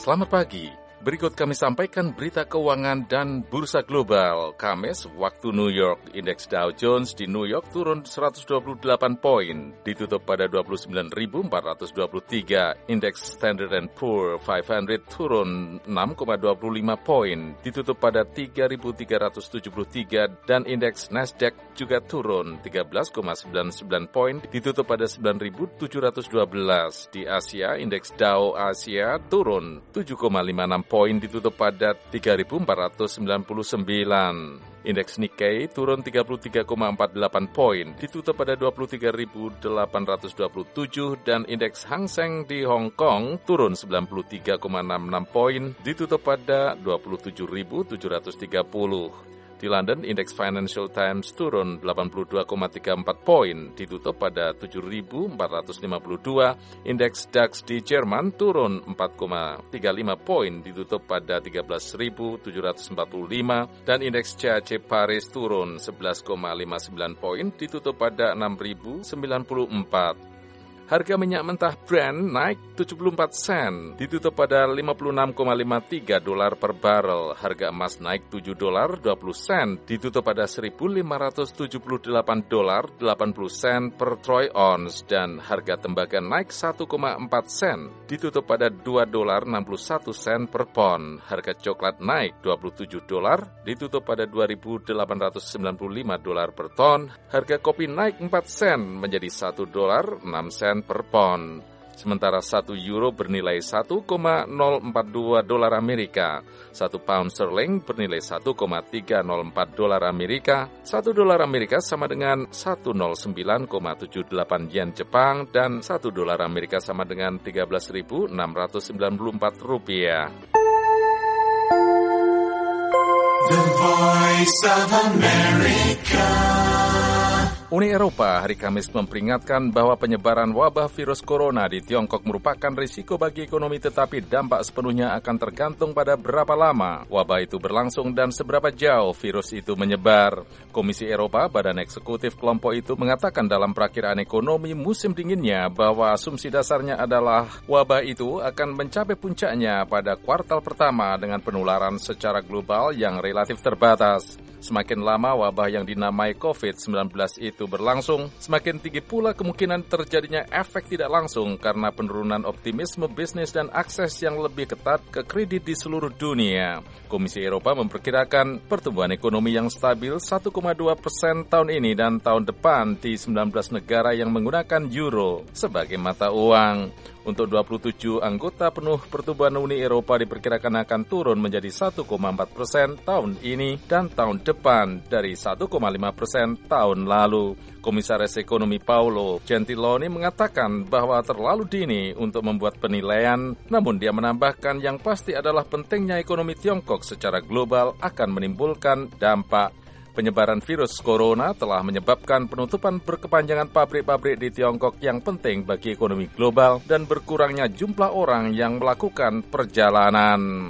Selamat pagi. Berikut kami sampaikan berita keuangan dan bursa global. Kamis, waktu New York, indeks Dow Jones di New York turun 128 poin, ditutup pada 29.423. Indeks Standard & Poor 500 turun 6,25 poin, ditutup pada 3.373, dan indeks Nasdaq juga turun 13,99 poin, ditutup pada 9.712. Di Asia, indeks Dow Asia turun 7,56 poin, ditutup pada 3.499. Indeks Nikkei turun 33,48 poin, ditutup pada 23.827, dan indeks Hang Seng di Hong Kong turun 93,66 poin, ditutup pada 27.730. Di London, indeks Financial Times turun 82,34 poin, ditutup pada 7.452. Indeks DAX di Jerman turun 4,35 poin, ditutup pada 13.745. Dan indeks CAC Paris turun 11,59 poin, ditutup pada 6.094. Harga minyak mentah Brent naik 74 sen, ditutup pada $56,53 per barel. Harga emas naik $7.20, ditutup pada $1.578.80 per troy ounce. Dan harga tembaga naik 1,4 sen, ditutup pada $2.61 per pon. Harga coklat naik $27, ditutup pada $2.895 per ton. Harga kopi naik 4 sen menjadi $1.06 per pon. Sementara 1 euro bernilai $1,042 Amerika, 1 pound sterling bernilai $1,304 Amerika, 1 dolar Amerika sama dengan 109,78 yen Jepang, dan 1 dolar Amerika sama dengan 13.694 rupiah. The Voice of America. Uni Eropa hari Kamis memperingatkan bahwa penyebaran wabah virus corona di Tiongkok merupakan risiko bagi ekonomi, tetapi dampak sepenuhnya akan tergantung pada berapa lama wabah itu berlangsung dan seberapa jauh virus itu menyebar. Komisi Eropa, badan eksekutif kelompok itu, mengatakan dalam perakiraan ekonomi musim dinginnya bahwa asumsi dasarnya adalah wabah itu akan mencapai puncaknya pada kuartal pertama dengan penularan secara global yang relatif terbatas. Semakin lama wabah yang dinamai COVID-19 itu berlangsung, semakin tinggi pula kemungkinan terjadinya efek tidak langsung karena penurunan optimisme bisnis dan akses yang lebih ketat ke kredit di seluruh dunia. Komisi Eropa memperkirakan pertumbuhan ekonomi yang stabil 1,2% tahun ini dan tahun depan di 19 negara yang menggunakan euro sebagai mata uang. Untuk 27 anggota penuh pertumbuhan Uni Eropa diperkirakan akan turun menjadi 1,4% tahun ini dan tahun depan dari 1,5% tahun lalu. Komisaris Ekonomi Paolo Gentiloni mengatakan bahwa terlalu dini untuk membuat penilaian, namun dia menambahkan yang pasti adalah pentingnya ekonomi Tiongkok secara global akan menimbulkan dampak. Penyebaran virus corona telah menyebabkan penutupan berkepanjangan pabrik-pabrik di Tiongkok yang penting bagi ekonomi global dan berkurangnya jumlah orang yang melakukan perjalanan.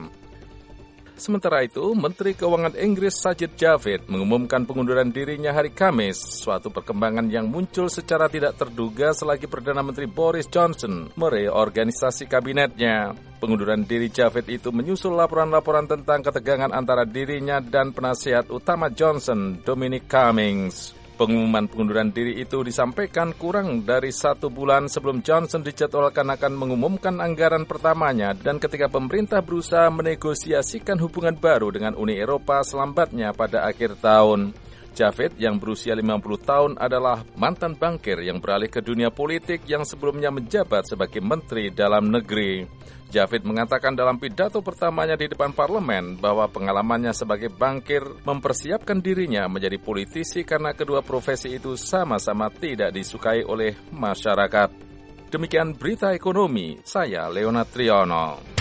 Sementara itu, Menteri Keuangan Inggris Sajid Javid mengumumkan pengunduran dirinya hari Kamis, suatu perkembangan yang muncul secara tidak terduga selagi Perdana Menteri Boris Johnson mereorganisasi kabinetnya. Pengunduran diri Javid itu menyusul laporan-laporan tentang ketegangan antara dirinya dan penasihat utama Johnson, Dominic Cummings. Pengumuman pengunduran diri itu disampaikan kurang dari 1 bulan sebelum Johnson dijadwalkan akan mengumumkan anggaran pertamanya dan ketika pemerintah berusaha menegosiasikan hubungan baru dengan Uni Eropa selambatnya pada akhir tahun. Javid yang berusia 50 tahun adalah mantan bankir yang beralih ke dunia politik yang sebelumnya menjabat sebagai Menteri Dalam Negeri. Javid mengatakan dalam pidato pertamanya di depan parlemen bahwa pengalamannya sebagai bankir mempersiapkan dirinya menjadi politisi karena kedua profesi itu sama-sama tidak disukai oleh masyarakat. Demikian berita ekonomi, saya Leonard Triono.